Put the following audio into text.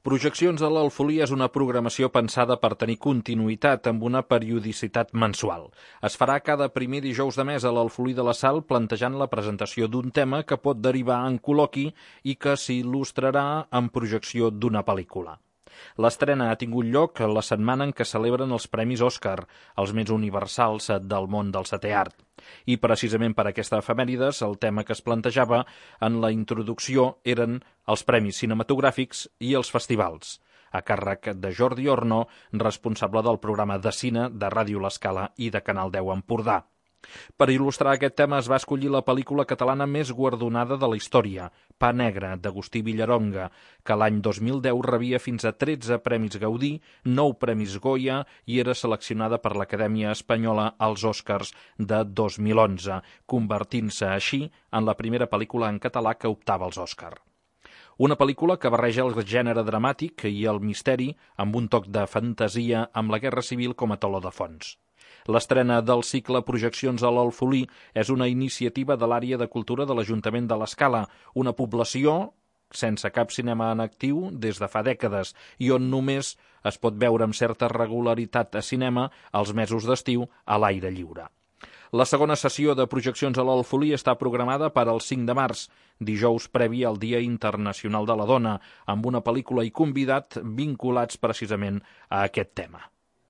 Projeccions a l'Alfolí és una programació pensada per tenir continuïtat amb una periodicitat mensual. Es farà cada primer dijous de mes a l'Alfolí de la Sal plantejant la presentació d'un tema que pot derivar en col·loqui i que s'il·lustrarà en projecció d'una pel·lícula. L'estrena ha tingut lloc la setmana en què celebren els Premis Òscar, els més universals del món del setè art. I precisament per aquesta efemèrides, el tema que es plantejava en la introducció eren els Premis Cinematogràfics i els festivals, a càrrec de Jordi Orno, responsable del programa de cine de Ràdio L'Escala i de Canal 10 Empordà. Per il·lustrar aquest tema es va escollir la pel·lícula catalana més guardonada de la història, Pa Negre, d'Agustí Villaronga, que l'any 2010 rebia fins a 13 Premis Gaudí, 9 Premis Goya i era seleccionada per l'Acadèmia Espanyola als Oscars de 2011, convertint-se així en la primera pel·lícula en català que optava als Oscars. Una pel·lícula que barreja el gènere dramàtic i el misteri amb un toc de fantasia amb la Guerra Civil com a teló de fons. L'estrena del cicle Projeccions a l'Alfolí és una iniciativa de l'àrea de cultura de l'Ajuntament de l'Escala, una població sense cap cinema en actiu des de fa dècades i on només es pot veure amb certa regularitat a cinema els mesos d'estiu a l'aire lliure. La segona sessió de Projeccions a l'Alfolí està programada per al 5 de març, dijous previ al Dia Internacional de la Dona, amb una pel·lícula i convidat vinculats precisament a aquest tema.